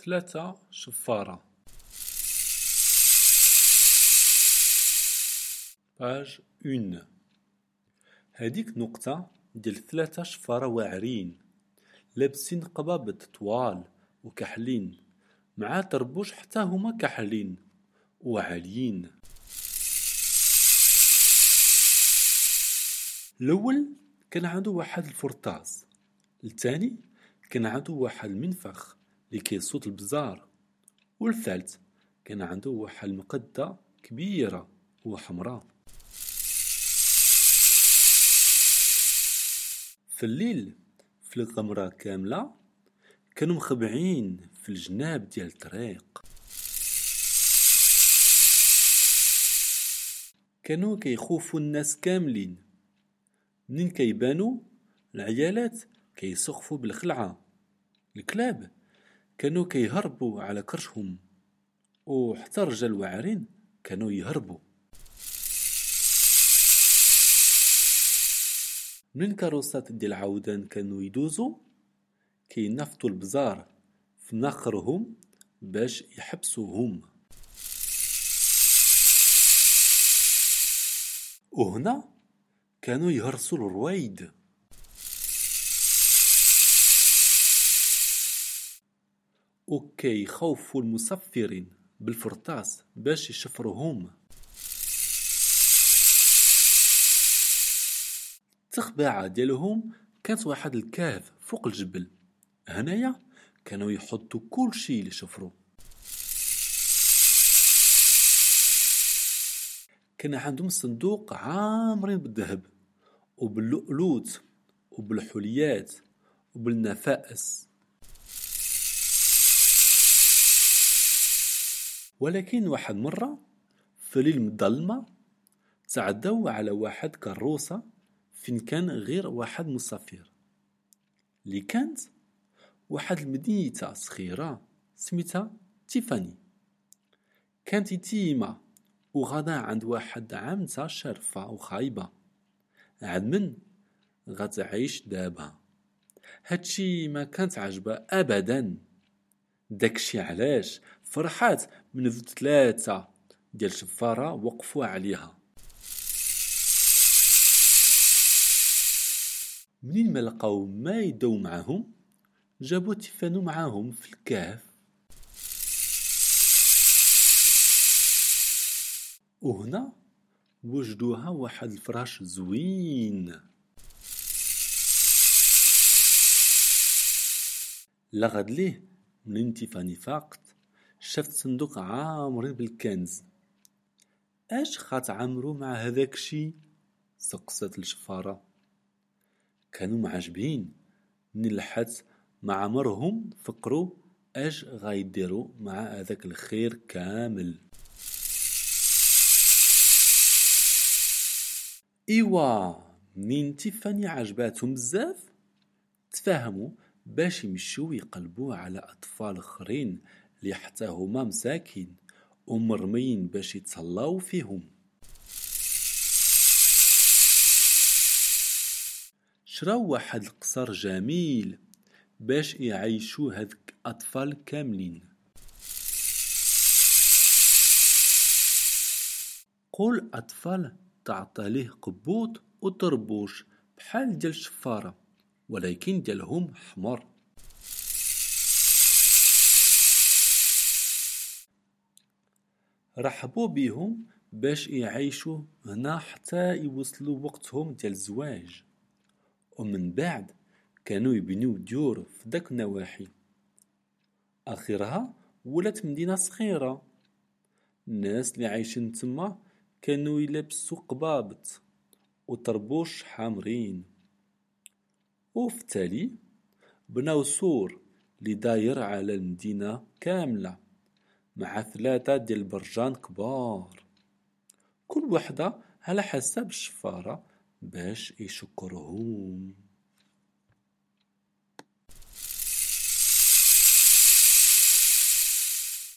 3 شفارة. باج 1. هاديك نقطة ديال 3 شفارة واعرين لابسين قبابط طوال وكحلين مع طربوش حتى هما كحلين وعاليين. الأول كان عنده واحد الفرطاس، الثاني كان عنده واحد المنفخ اللي كيصوت البزار، والثالث كان عنده واحد المقدة كبيرة وحمراء. في الليل في الغمرة كاملة كانوا مخبعين في الجناب ديال الطريق. كانوا كيخوفوا الناس كاملين. منين كيبانوا العيالات كيسخفوا بالخلعة، الكلاب كانوا كيهربوا على كرشهم، وحتى الرجال واعرين كانوا يهربوا. من الكاروسات ديال العودان كانوا يدوزوا كينفطوا البزار في ناخرهم باش يحبسوهم. وهنا كانوا يهرسوا الرويد. وكيخوفوا المسفرين بالفرطاس باش يشفروهم. التخباعة ديالهم كانت واحد الكهف فوق الجبل. هنايا كانوا يحطوا كل شيء اللي شفروا. كان عندهم صندوق عامرين بالذهب وباللؤلؤ وبالحليات وبالنفائس. ولكن واحد مرة في ليل مظلمة تعدوا على واحد كروسة فين كان غير واحد مسافر اللي كانت واحد المدينة صغيرة سميتها تيفاني. كانت يتيمة وغدا عند واحد عمتها شارفة وخايبة. عاد من غتعيش دابا. هادشي ما كانت عجبة ابدا. داكشي علاش فرحات من 3 ديال شفارة وقفوا عليها. منين ما لقاو ما يداو معاهم جابوا تيفانو معاهم في الكهف. وهنا وجدوها واحد الفراش زوين. لغد ليه منين تيفاني فاقت شافت صندوق عامر بالكنز. اش غتعمرو مع هذاك الشي؟ سقسات الشفارة. كانوا معجبين من لحت مع عمرهم فكروا اش غايديروا مع هذاك الخير كامل. ايوا منين تيفاني عجباتهم بزاف تفاهموا باش يمشوا يقلبوا على اطفال اخرين اللي حتى هما مساكين ومرميين باش يتهلاو فيهم. شراو واحد القصر جميل باش يعيشوا هذوك اطفال كاملين. كل اطفال تعطى ليه قبوط وطربوش بحال ديال الشفارة ولكن ديالهم حمر. رحبوا بيهم باش يعيشوا هنا حتى يوصلوا وقتهم ديال الزواج. ومن بعد كانوا يبنيو ديور في داك النواحي. اخرها ولات مدينة صغيرة. الناس اللي عايشين تما كانوا يلبسوا قبابط وطربوش حامرين. وفي التالي بناو سور اللي داير على المدينة كاملة مع 3 ديال البرجان كبار، كل وحدة على حسب الشفارة باش يشكرهم.